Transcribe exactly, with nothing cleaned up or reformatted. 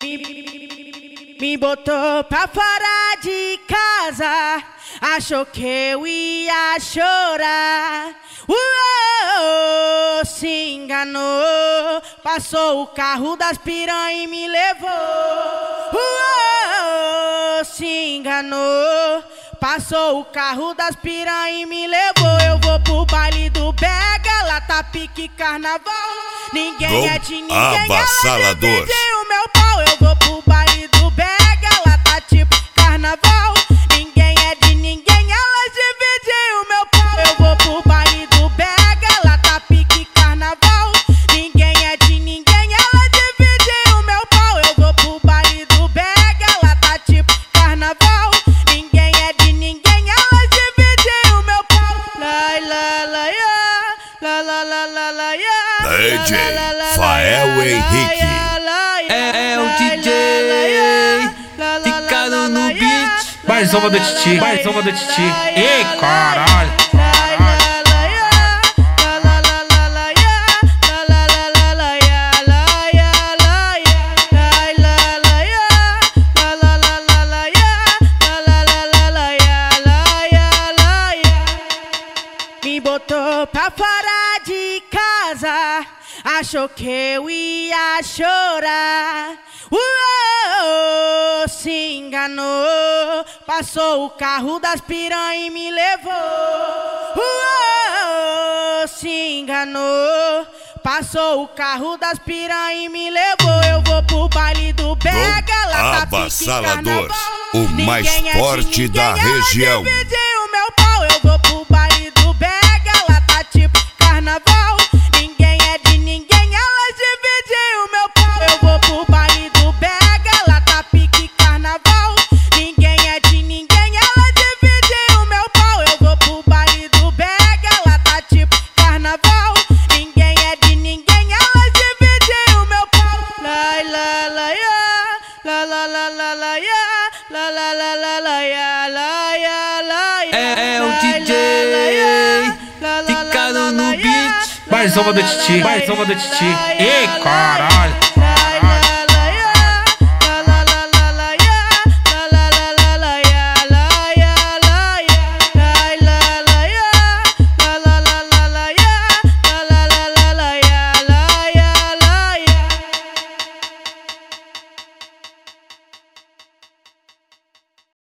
Me, me botou pra fora de casa, achou que eu ia chorar. Uou, se enganou, passou o carro das piranha e me levou. Uou, se enganou, passou o carro das piranha e me levou. Eu vou pro baile do Bega, lá tá pique carnaval. Ninguém Gol é de ninguém, avassalador. ela divide o meu pau. Eu vou pro baile do Bega, lá tá tipo carnaval. Ninguém é de ninguém, ela divide o meu pau. Eu vou pro baile do Bega, lá tá pique carnaval. Ninguém é de ninguém, ela divide o meu pau. Eu vou pro baile do Bega, lá tá tipo carnaval. Ninguém é de ninguém, ela divide o meu pau. Lai, la, la, ya, la, la, la, la, la, ya. D J Fael Henrique. É, é o D J Ficado no beat. Mais uma do Titi, mais uma do Titi. Ei, caralho, caralho. Me botou pra fora de casa, achou que eu ia chorar. Uou, se enganou, passou o carro das piranha e me levou. Uou, se enganou, passou o carro das piranha e me levou. Eu vou pro baile do Bega, lá tá avassalador, carnaval. o mais Ninguém é de forte ninguém, da ela região. divide o meu pau. Eu vou pro baile do Bega, lá tá tipo carnaval. Ninguém é de ninguém, ela divide o meu pau. Eu vou pro baile do Bega, lá tá pique carnaval. Ninguém é de ninguém, ela divide o meu pau. Eu vou pro baile do Bega, lá tá tipo carnaval. Ninguém é de ninguém, ela divide o meu pau. Lai, la, la, ya, la, la, la, la, la, ya, la, la, la, la, la, ya, la, ya, la, ya. É, é o D J Ficado no beat. Mais uma do Titi, mais uma do Titi. Ei, caralho.